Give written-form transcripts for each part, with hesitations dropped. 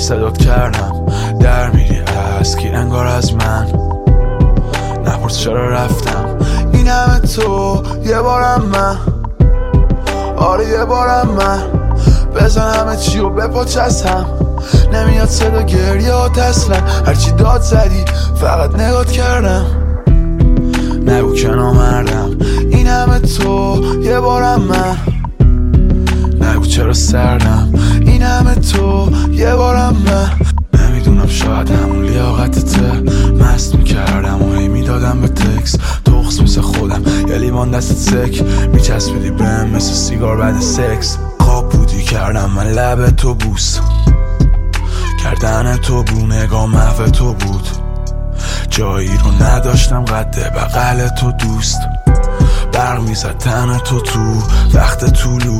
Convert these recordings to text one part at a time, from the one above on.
صدات کردم در میری از کی انگار از من. نپرس چرا رفتم این همه تو یه بارم من. آره یه بارم من بزن همه چی و بپاچستم. نمیاد صدا گریه ها اصلا هرچی داد زدی فقط نگات کردم. نگو که نامردم این همه تو یه بارم من. نگو چرا سردم این همه تو یه بارم من. نمیدونم شاید همون لیاقتته مست میکردم و هی میدادم به تکس تخص مثل خودم یه لیوان دستت سک میچسبیدی بهم مثل سیگار بعد سکس. خواب بودی کردم من لب تو بوس کردن تو بو نگاه محو تو بود. جایی رو نداشتم قد بغل تو دوست. برق میزد تن تو وقت طولو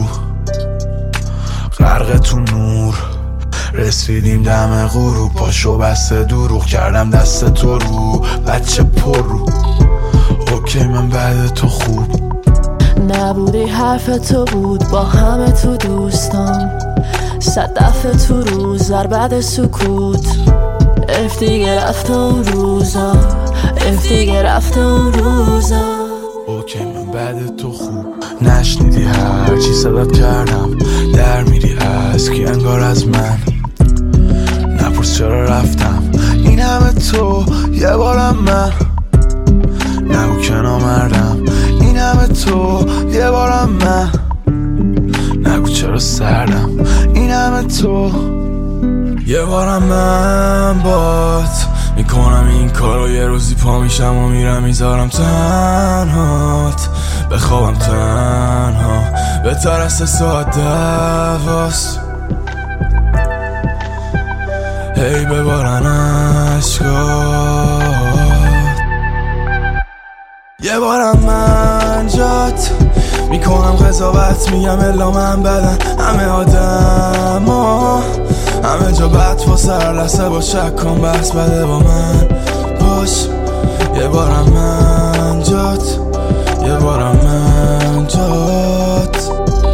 غرق تو نور. رسیدیم دم غروب پاشو بسته دروغ کردم دست تو رو بچه پر رو. اوکی من بعد تو خوب نبودی حرف تو بود با همه تو دوستان. صد دفعه تو روز در بعد سکوت اف دیگه رفت اون روزا اف دیگه رفت اون روزا. اوکی من بعد تو خوب نشنیدی هرچی صدات کردم در میری از کی انگار از من. نپرس چرا رفتم این همه تو یه بارم من. نگو که نامردم این همه تو یه بارم من. نگو چرا سردم این همه تو یه بارم من بات میکنم این کارو. یه روزی پا میشم و میرم میذارم تنهات بخوابم تنها به ترس ساعت دواست. هی ببارن عشقات یه بارم من جات میکنم قضاوت میگم الا من بدن همه آدم ها همه جا بد واسه هر لحظه با شک کن بحث بده با من باش. یه بارم من جات یه بارم من جات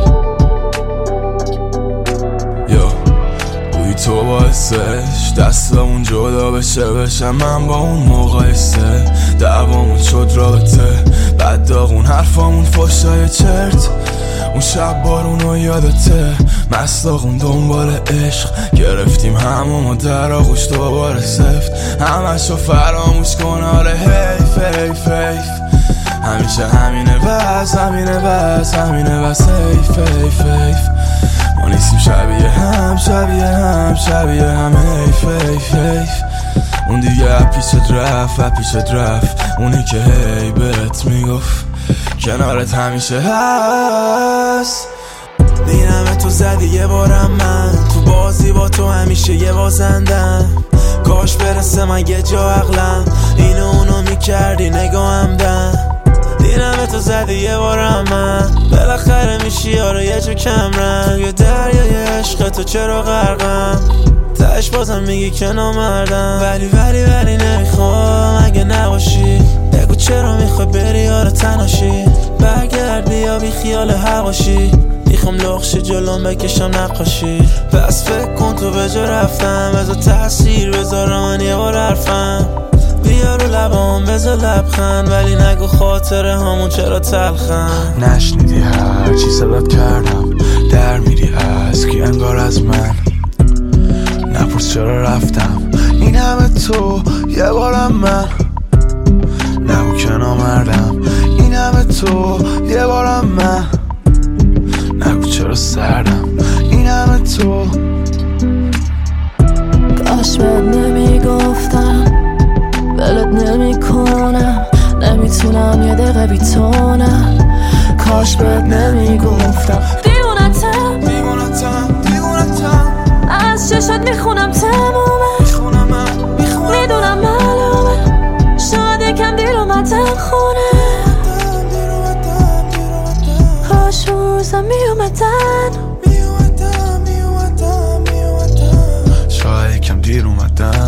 یا بوی تو باعثش دستمون جدا بشم من با اون مقایسه دعوامون شد رابطه بعد داغون حرفامون فشای چرت. اون شب بارونو یادته مستاقون دنبال عشق گرفتیم هممو در آغوش دوباره سفت همشو فراموش کن آره حیف حیف حیف همیشه همینه بس همینه بس همینه بس حیف حیف حیف ما نیستیم شبیه هم شبیه هم شبیه هم حیف حیف حیف اون دیگه پیشت رفت اونی که هی بهت میگفت کنارت همیشه هست. دیدم تو زدی یه بارم من تو بازی با تو همیشه یه بازندم. کاش برسه من یه جا عقلم اینو اونو میکردی نگاهم دم. دیدم تو زدی یه بارم من بالاخره میشی یارو یه جو کمرم. توی دریای عشق تو چرا غرقم تش بازم میگی که نامردم. ولی نمیخوام اگه نباشی بگو چرا میخوای بری یارو تناشی. برگردی یا بی خیال هواشی میخوام لخشی جلوم بکشم نقاشی. پس فکر کن تو به جا رفتم بذار تأثیر بذارم من یه بار حرفم. بیا رو لبام بذار لبخند ولی نگو خاطره همون چرا تلخن. نشنیدی هرچی صدات کردم در میری از کی انگار از من. نپرس چرا رفتم این همه تو یه بارم من. نگو که نامردم این همه تو یه بارم من. نگو چرا سردم این همه تو. کاش بهت نمیگفتم ولت نمیکنم نمیتونم یه دقیقه بیتونم. کاش بهت نمیگفتم دیوونتم از چشات میخونم تمومه میدونم معلومه شاید یکم دیر اومدم خونه. کاش روزم میومدن شاید یکم دیر اومدن